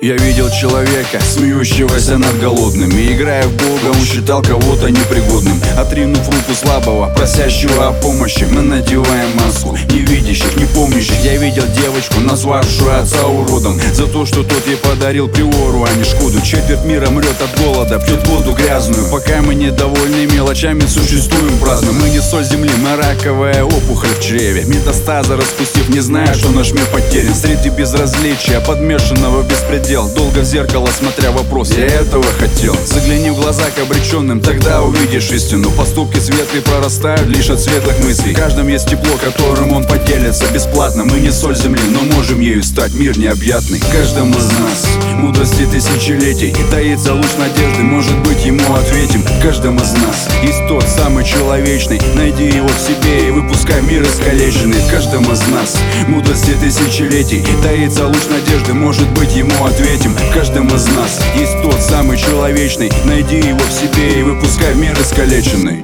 Я видел человека, смеющегося над голодными. Играя в Бога, он считал кого-то непригодным. Отринув руку слабого, просящего о помощи, мы надеваем маску невидящих, не помнящих. Я видел девочку, назвавшую отца уродом, за то, что тот ей подарил приору, а не шкоду. Четверть мира мрет от голода, пьет воду грязную. Пока мы недовольны мелочами, существуем праздно. Мы не соль земли, мы раковая опухоль в чреве. Метастазы распустив, не зная, что наш мир потерян. Среди безразличия, подмешанного в беспредел, долго в зеркало смотря вопрос: я этого хотел. Загляни в глаза к обреченным, тогда увидишь истину. Поступки светлые прорастают лишь от светлых мыслей. В каждом есть тепло, которым он поделится бесплатно. Мы не соль земли, но можем ею стать, мир необъятный. В каждом из нас мудрости тысячелетий таится луч надежды, может быть, ему ответим. В каждом из нас есть тот самый человечный, найди его в себе и выпускай мир искалеченный. В каждом из нас мудрости тысячелетий таится луч надежды, может быть, ему ответим. В каждом из нас есть тот самый человечный, найди его в себе и выпускай в мир искалеченный.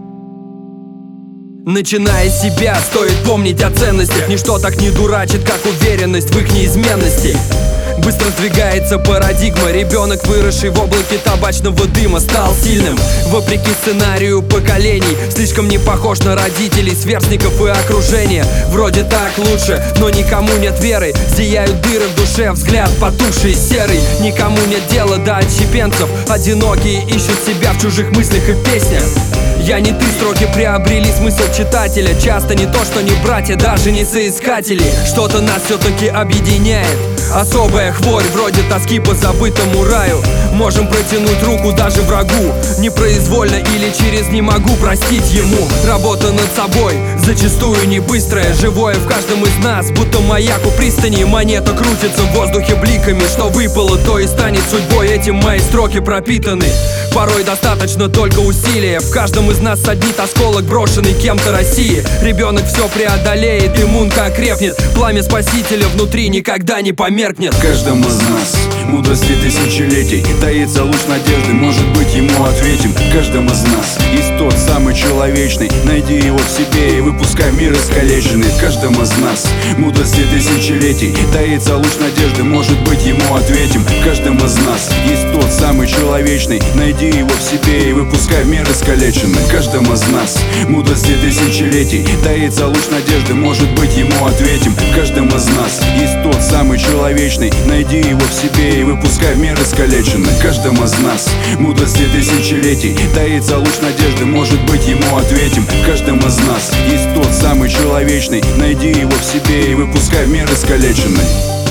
Начиная с себя, стоит помнить о ценностях. Ничто так не дурачит, как уверенность в их неизменности. Быстро сдвигается парадигма. Ребенок, выросший в облаке табачного дыма, стал сильным вопреки сценарию поколений. Слишком не похож на родителей, сверстников и окружения. Вроде так лучше, но никому нет веры. Зияют дыры в душе, взгляд потухший, серый. Никому нет дела до отщепенцев. Одинокие ищут себя в чужих мыслях и песнях. Я не ты, строки приобрели смысл читателя. Часто не то, что не братья, даже не соискатели. Что-то нас все-таки объединяет. Особая хворь, вроде тоски по забытому раю. Можем протянуть руку даже врагу, непроизвольно или через «не могу» простить ему. Работа над собой, зачастую не быстрая. Живое в каждом из нас, будто маяк у пристани. Монета крутится в воздухе бликами. Что выпало, то и станет судьбой. Этим мои строки пропитаны. Порой достаточно только усилия. В каждом из нас саднит осколок, брошенный кем-то России. Ребенок все преодолеет, иммунка окрепнет. Пламя спасителя внутри никогда не померкнет. В каждом из нас мудрости тысячелетий таится луч надежды, может быть, ему ответим. В каждом из нас есть тот самый человечный, найди его в себе и выпускай в мир искалеченный. В каждом из нас мудрости тысячелетий таится луч надежды, может быть, ему ответим. В каждом из нас есть тот самый человечный, найди его в себе и выпускай в мир искалеченный. В каждом из нас мудрости тысячелетий таится луч надежды, может быть, ему ответим. В каждом из нас есть тот самый человечный, найди его в себе и выпускай в мир искалеченный. В каждом из нас мудрости тысячелетий таится луч надежды, может быть, ему ответим. В каждом из нас есть тот самый человечный, найди его в себе и выпускай в мир искалеченный.